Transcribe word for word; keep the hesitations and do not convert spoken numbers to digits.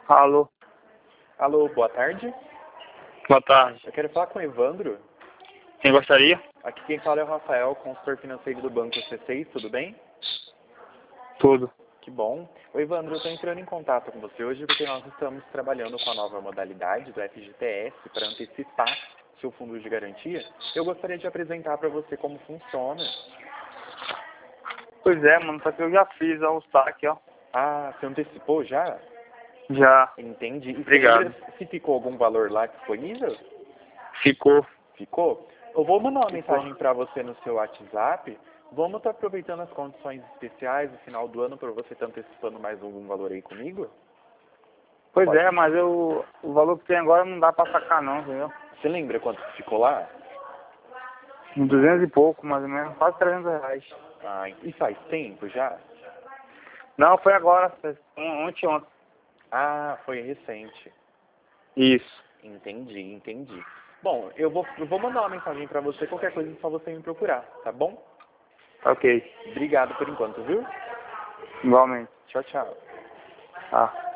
Alô. Alô, boa tarde. Boa tarde. Eu quero falar com o Evandro. Quem gostaria? Aqui quem fala é o Rafael, consultor financeiro do Banco C seis, tudo bem? Tudo. Que bom. Oi, Evandro, eu estou entrando em contato com você hoje porque nós estamos trabalhando com a nova modalidade do F G T S para antecipar seu fundo de garantia. Eu gostaria de apresentar para você como funciona. Pois é, mano, só que eu já fiz ó, o saque, ó. Ah, você antecipou já? Já. Entendi. E Obrigado. você lembra se ficou algum valor lá disponível? Ficou. Ficou? Eu vou mandar uma Ficou. mensagem para você no seu WhatsApp. Vamos estar aproveitando as condições especiais no final do ano para você estar antecipando mais algum valor aí comigo? Pois Pode. é, mas eu, o valor que tem agora não dá pra sacar não, entendeu? Você lembra quanto que ficou lá? Uns duzentos e pouco, mais ou menos, quase trezentos reais. Ah, e faz tempo já? Não, foi agora, foi ontem, ontem. Ah, foi recente. Isso. Entendi, entendi. Bom, eu vou, eu vou mandar uma mensagem para você, qualquer coisa é só você me procurar, tá bom? Ok. Obrigado por enquanto, viu? Igualmente. Tchau, tchau. Ah.